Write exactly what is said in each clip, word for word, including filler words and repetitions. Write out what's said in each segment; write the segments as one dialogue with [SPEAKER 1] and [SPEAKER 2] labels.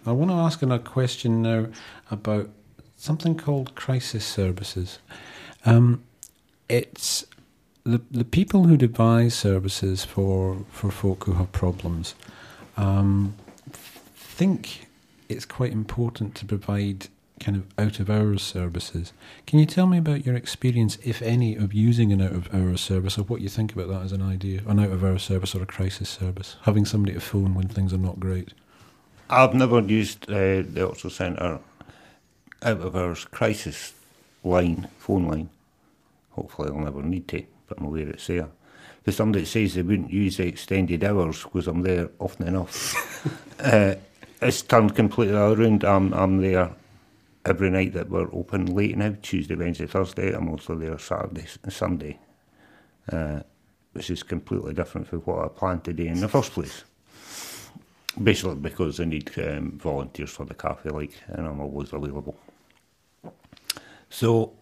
[SPEAKER 1] I want to ask a question now about something called crisis services. Um, it's the the people who devise services for, for folk who have problems um, think it's quite important to provide kind of out-of-hours services. Can you tell me about your experience, if any, of using an out-of-hours service, or what you think about that as an idea, an out-of-hours service or a crisis service, having somebody to phone when things are not great?
[SPEAKER 2] I've never used uh, the Oxford Centre out-of-hours crisis line, phone line. Hopefully I'll never need to, but I'm aware it's there. There's somebody that says they wouldn't use the extended hours because I'm there often enough. uh, it's turned completely around. I'm, I'm there every night that we're open late now, Tuesday, Wednesday, Thursday. I'm also there Saturday and Sunday, uh, which is completely different from what I planned to do in the first place. Basically because I need um, volunteers for the cafe, like, and I'm always available. So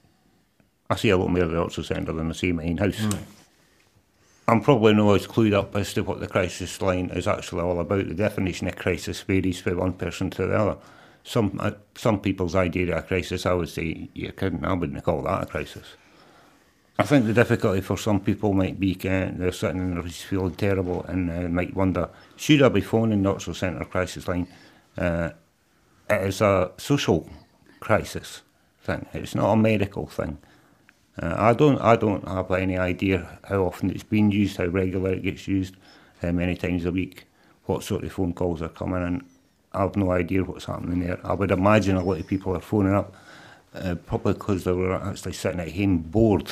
[SPEAKER 2] I see a lot more of the Oxford Centre than I see my own house. Mm. I'm probably not as clued up as to what the crisis line is actually all about. The definition of crisis varies from one person to the other. Some uh, some people's idea of a crisis, I would say, you're kidding, I wouldn't call that a crisis. I think the difficulty for some people might be uh, they're sitting in their house feeling terrible and uh, might wonder, should I be phoning the Oxford Centre crisis line? Uh, it is a social crisis thing. It's not a medical thing. Uh, I don't I don't have any idea how often it's been used, how regular it gets used, how many times a week, what sort of phone calls are coming in. I have no idea what's happening there. I would imagine a lot of people are phoning up, uh, probably because they were actually sitting at home bored.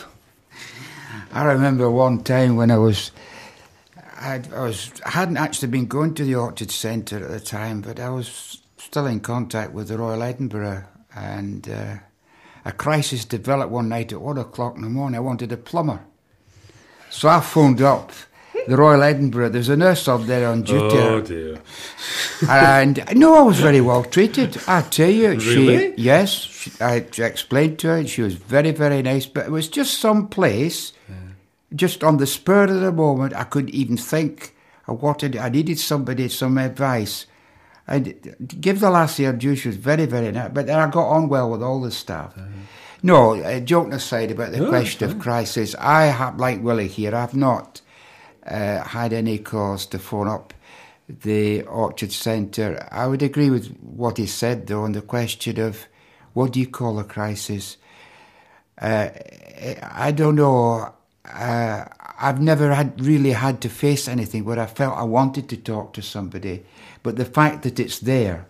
[SPEAKER 3] I remember one time when I was, I, I was, I hadn't actually been going to the Orchard Centre at the time, but I was still in contact with the Royal Edinburgh, and uh, a crisis developed one night at one o'clock in the morning. I wanted a plumber, so I phoned up the Royal Edinburgh. There's a nurse up there on duty.
[SPEAKER 1] Oh dear.
[SPEAKER 3] And no, I was very well treated, I tell you.
[SPEAKER 1] Really?
[SPEAKER 3] She, yes, she, I explained to her, and she was very, very nice, but it was just some place, yeah. Just on the spur of the moment, I couldn't even think of what I, I needed somebody, some advice. And give the lassie her due, she was very, very nice, but then I got on well with all the staff. Uh-huh. No, uh, joking aside about the no, question of crisis, I have, like Willie here, I've not uh, had any cause to phone up the Orchard Centre. I would agree with what he said, though, on the question of what do you call a crisis. Uh, I don't know. Uh, I've never had really had to face anything where I felt I wanted to talk to somebody, but the fact that it's there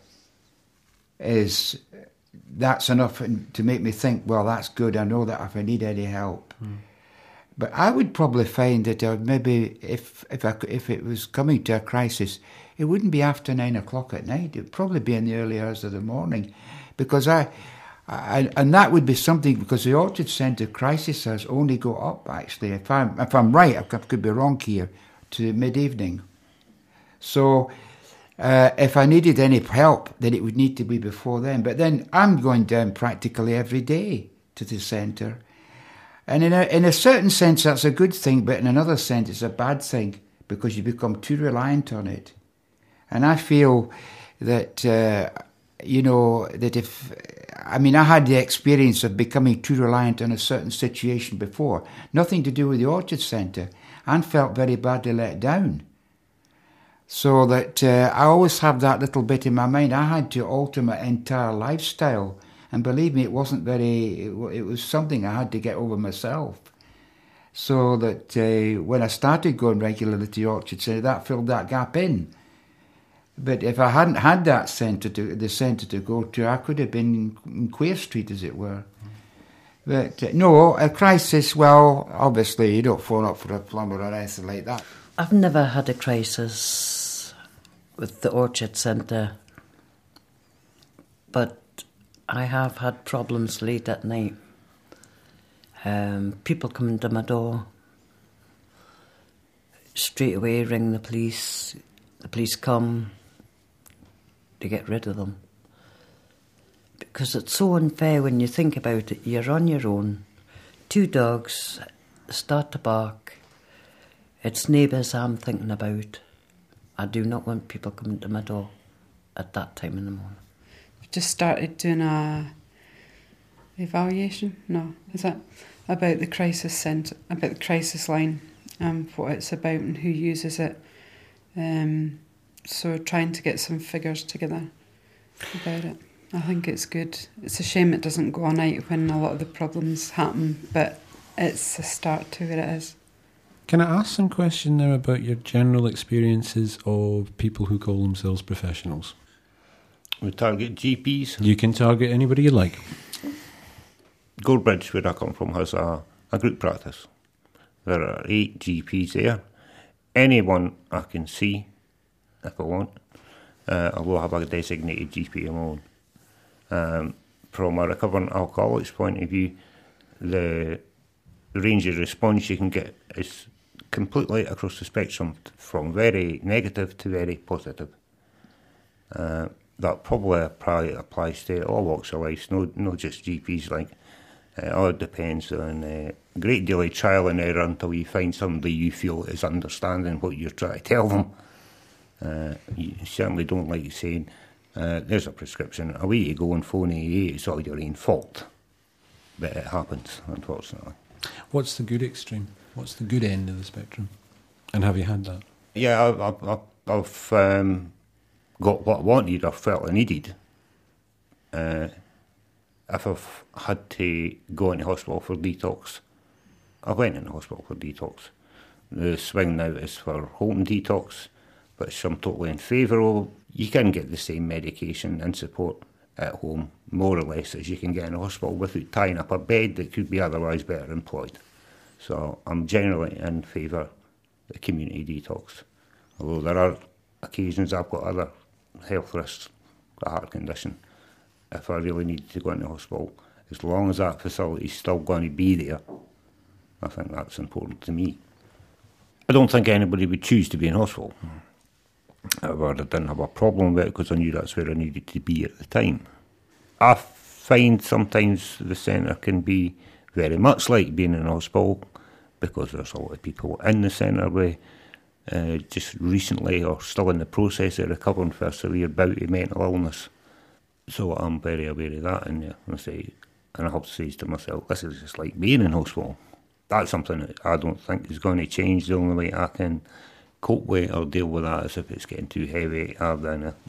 [SPEAKER 3] is that's enough to make me think, well, that's good. I know that if I need any help. Mm. But I would probably find that I would maybe, if if I, if it was coming to a crisis, it wouldn't be after nine o'clock at night. It would probably be in the early hours of the morning, because I, I and that would be something, because the Orchard Centre crisis hours only go up, actually, if I'm if I'm right, I could be wrong here, to mid-evening. So uh, if I needed any help, then it would need to be before then. But then I'm going down practically every day to the centre. And in a, in a certain sense, that's a good thing, but in another sense, it's a bad thing, because you become too reliant on it. And I feel that, uh, you know, that if, I mean, I had the experience of becoming too reliant on a certain situation before, nothing to do with the Orchard Centre, and felt very badly let down. So that uh, I always have that little bit in my mind. I had to alter my entire lifestyle. And believe me, it wasn't very, it, it was something I had to get over myself. So that uh, when I started going regularly to the Orchard Centre, that filled that gap in. But if I hadn't had that centre to, the centre to go to, I could have been in Queer Street, as it were. But uh, no, a crisis, well, obviously you don't phone up for a plumber or anything like that.
[SPEAKER 4] I've never had a crisis with the Orchard Centre, but I have had problems late at night. Um, people come to my door, straight away ring the police. The police come to get rid of them. Because it's so unfair when you think about it. You're on your own. Two dogs start to bark. It's neighbours I'm thinking about. I do not want people coming to my door. at that time in the morning.
[SPEAKER 5] We've just started doing a evaluation. No, is that about the crisis centre, about the crisis line, um, what it's about and who uses it. Um, so trying to get some figures together about it. I think it's good. It's a shame it doesn't go all night when a lot of the problems happen, but it's a start to where it is.
[SPEAKER 1] Can I ask some question now about your general experiences of people who call themselves professionals?
[SPEAKER 2] We target G Ps.
[SPEAKER 1] You can target anybody you like.
[SPEAKER 2] Gorebridge, where I come from, has a, a group practice. There are eight G Ps there. Anyone I can see, if I want, uh, although I have a designated G P of my own. Um, from a recovering alcoholic's point of view, the range of response you can get is completely across the spectrum, from very negative to very positive. Uh, that probably probably applies to all walks of life, no, not just G Ps. Like, uh, all it depends on a uh, great deal of trial and error until you find somebody you feel is understanding what you're trying to tell them. Uh, you certainly don't like saying, uh, there's a prescription, away you go and phone A A, it's all your own fault. But it happens, unfortunately.
[SPEAKER 1] What's the good extreme? What's the good end of the spectrum? And have you had that?
[SPEAKER 2] Yeah, I've, I've, I've um, got what I wanted or felt I needed. Uh, if I've had to go into hospital for detox, I went into hospital for detox. The swing now is for home detox, which I'm totally in favour of. You can get the same medication and support at home, more or less, as you can get in a hospital without tying up a bed that could be otherwise better employed. So I'm generally in favour of the community detox. Although there are occasions I've got other health risks, a heart condition. If I really need to go into hospital, as long as that facility is still going to be there, I think that's important to me. I don't think anybody would choose to be in hospital. However, I didn't have a problem with it because I knew that's where I needed to be at the time. I find sometimes the centre can be very much like being in hospital because there's a lot of people in the centre with uh, just recently or still in the process of recovering for a severe bout of mental illness. So I'm very aware of that, and I say, and I have to say to myself, this is just like being in hospital. That's something that I don't think is going to change. The only way I can cope with or deal with that is if it's getting too heavy, I'll then uh,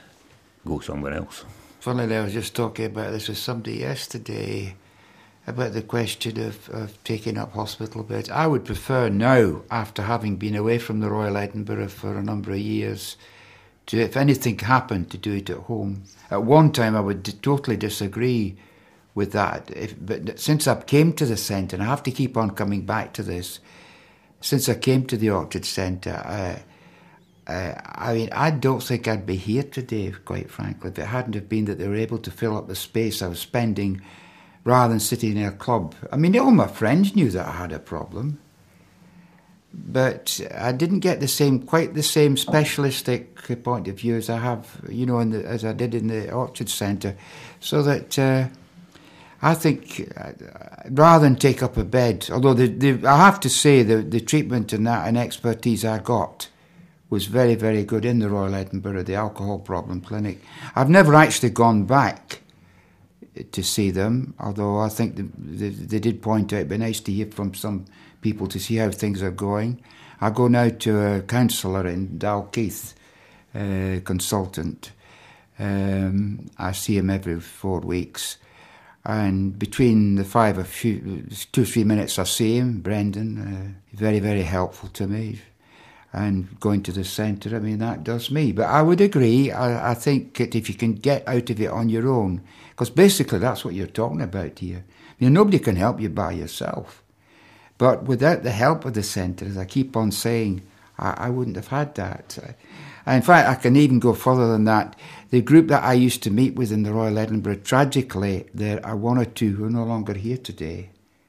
[SPEAKER 2] go somewhere else.
[SPEAKER 3] Funnily, I was just talking about this with somebody yesterday about the question of, of taking up hospital beds. I would prefer now, after having been away from the Royal Edinburgh for a number of years, to, if anything happened, to do it at home. At one time, I would d- totally disagree with that. If, but since I came to the centre, and I have to keep on coming back to this, since I came to the Orchard Centre, uh, uh, I mean, I don't think I'd be here today, quite frankly, if it hadn't have been that they were able to fill up the space I was spending rather than sitting in a club. I mean, all my friends knew that I had a problem, but I didn't get the same, quite the same specialistic point of view as I have, you know, in the, as I did in the Orchard Centre, so that uh, I think uh, rather than take up a bed, although the, the, I have to say the, the treatment and that and expertise I got was very, very good in the Royal Edinburgh, the Alcohol Problem Clinic. I've never actually gone back to see them, although I think the, the, they did point out it'd be nice to hear from some people to see how things are going. I go now to a counsellor in Dalkeith, a consultant. Um, I see him every four weeks. And between the five or few, two or three minutes I see him, Brendan, uh, very, very helpful to me. And going to the centre, I mean, that does me. But I would agree, I, I think that if you can get out of it on your own, because basically that's what you're talking about here. I mean, nobody can help you by yourself. But without the help of the centre, as I keep on saying, I, I wouldn't have had that. In fact, I can even go further than that. The group that I used to meet with in the Royal Edinburgh, tragically, there are one or two who are no longer here today.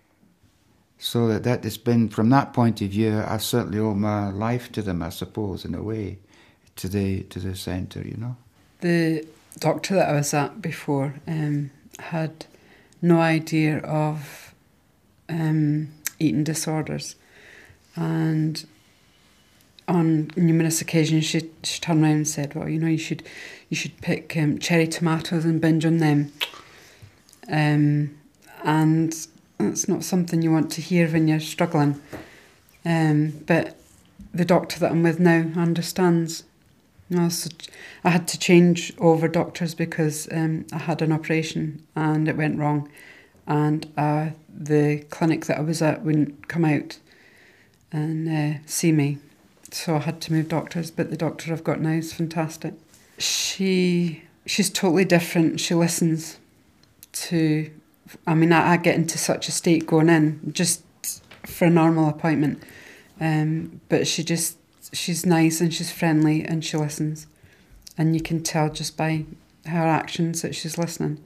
[SPEAKER 3] So that, that has been, from that point of view, I certainly owe my life to them, I suppose, in a way, to the to the centre, you know.
[SPEAKER 5] The doctor that I was at before um, had no idea of um, eating disorders, and on numerous occasions she, she turned around and said, well, you know, you should you should pick um, cherry tomatoes and binge on them. Um, and that's not something you want to hear when you're struggling. Um, but the doctor that I'm with now understands. You know, so I had to change over doctors because um, I had an operation and it went wrong. And uh, the clinic that I was at wouldn't come out and uh, see me. So I had to move doctors, but the doctor I've got now is fantastic. She she's totally different. She listens to, I mean, I, I get into such a state going in just for a normal appointment. Um, but she just, she's nice and she's friendly and she listens. And you can tell just by her actions that she's listening.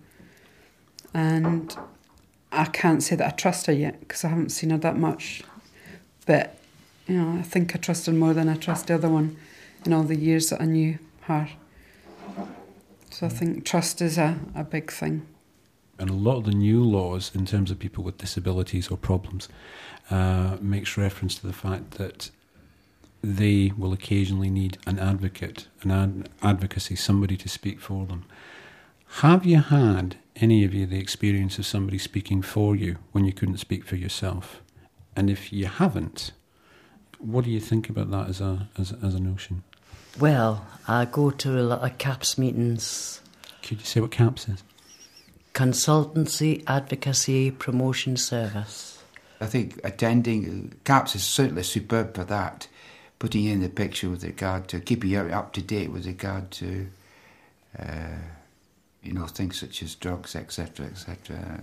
[SPEAKER 5] And I can't say that I trust her yet because I haven't seen her that much. But, you know, I think I trust her more than I trust the other one in all the years that I knew her. So I think trust is a, a big thing.
[SPEAKER 1] And a lot of the new laws in terms of people with disabilities or problems uh, makes reference to the fact that they will occasionally need an advocate, an ad- advocacy, somebody to speak for them. Have you had, any of you, the experience of somebody speaking for you when you couldn't speak for yourself? And if you haven't, what do you think about that as a as, as a notion?
[SPEAKER 4] Well, I go to a lot of CAPS meetings.
[SPEAKER 1] Could you say what CAPS is?
[SPEAKER 4] Consultancy, Advocacy, Promotion Service.
[SPEAKER 3] I think attending CAPS is certainly superb for that, putting in the picture with regard to keeping you up to date with regard to, uh, you know, things such as drugs, et cetera, et cetera.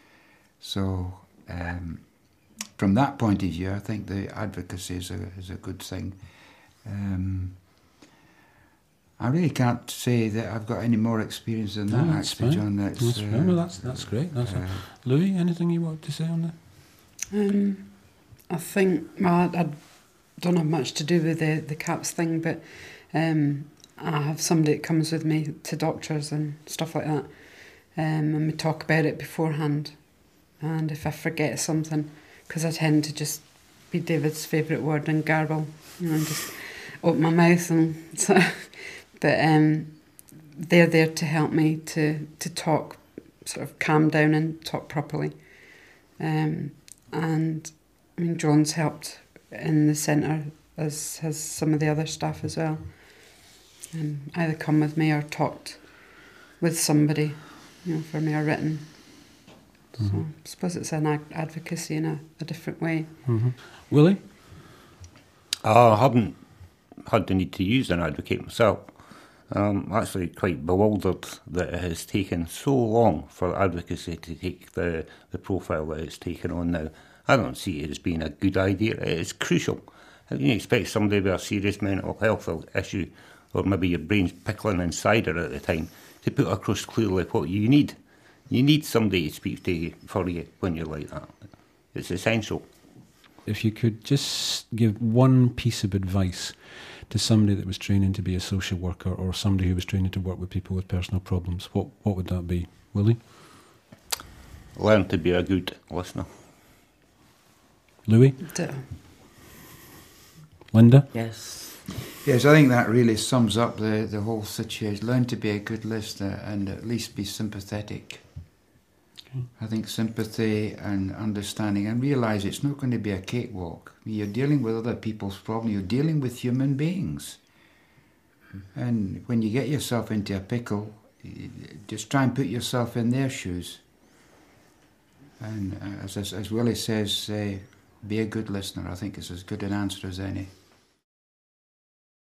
[SPEAKER 3] So, um, from that point of view, I think the advocacy is a is a good thing. Um, I really can't say that I've got any more experience than that,
[SPEAKER 1] no, that's
[SPEAKER 3] actually,
[SPEAKER 1] fine.
[SPEAKER 3] John. That's,
[SPEAKER 1] That's,
[SPEAKER 3] uh,
[SPEAKER 1] fine. Well, that's, that's great. That's
[SPEAKER 3] uh,
[SPEAKER 1] Louis, anything you want to say on that?
[SPEAKER 5] Um, I think, well, I, I don't have much to do with the, the CAPS thing, but um, I have somebody that comes with me to doctors and stuff like that, um, and we talk about it beforehand. And if I forget something, because I tend to just be David's favourite word and garble, you know, and just open my mouth and so. But um, they're there to help me to, to talk, sort of calm down and talk properly. Um, and I mean, John's helped in the centre, as has some of the other staff as well. Um, either come with me or talked with somebody, you know, for me or written. Mm-hmm. So I suppose it's an ad- advocacy in a, a different way.
[SPEAKER 1] Mm-hmm. Willie?
[SPEAKER 2] I haven't had the need to use an advocate myself. I'm actually quite bewildered that it has taken so long for advocacy to take the, the profile that it's taken on now. I don't see it as being a good idea. It's crucial. How can you expect somebody with a serious mental health issue, or maybe your brain's pickling in cider at the time, to put across clearly what you need? You need somebody to speak to you for you when you're like that. It's essential.
[SPEAKER 1] If you could just give one piece of advice to somebody that was training to be a social worker or somebody who was training to work with people with personal problems, what what would that be? Willie?
[SPEAKER 2] Learn to be a good listener.
[SPEAKER 1] Louis?
[SPEAKER 5] Ditto.
[SPEAKER 1] Linda?
[SPEAKER 4] Yes.
[SPEAKER 3] Yes, I think that really sums up the, the whole situation. Learn to be a good listener and at least be sympathetic. Okay. I think sympathy and understanding, and realise it's not going to be a cakewalk. You're dealing with other people's problems. You're dealing with human beings. And when you get yourself into a pickle, just try and put yourself in their shoes. And uh, as, as as Willie says, uh, be a good listener. I think it's as good an answer as any.